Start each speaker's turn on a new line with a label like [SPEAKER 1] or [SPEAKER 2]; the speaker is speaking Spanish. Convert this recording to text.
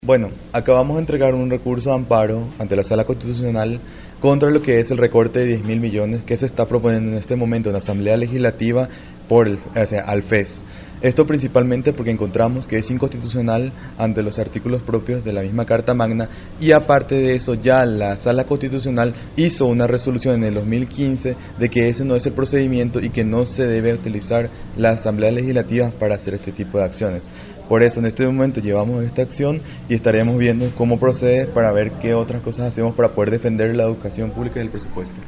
[SPEAKER 1] Bueno, acabamos de entregar un recurso de amparo ante la Sala Constitucional contra lo que es el recorte de 10.000 millones que se está proponiendo en este momento en la Asamblea Legislativa al FES. Esto principalmente porque encontramos que es inconstitucional ante los artículos propios de la misma Carta Magna, y aparte de eso ya la Sala Constitucional hizo una resolución en el 2015 de que ese no es el procedimiento y que no se debe utilizar la Asamblea Legislativa para hacer este tipo de acciones. Por eso en este momento llevamos esta acción y estaremos viendo cómo procede para ver qué otras cosas hacemos para poder defender la educación pública y el presupuesto.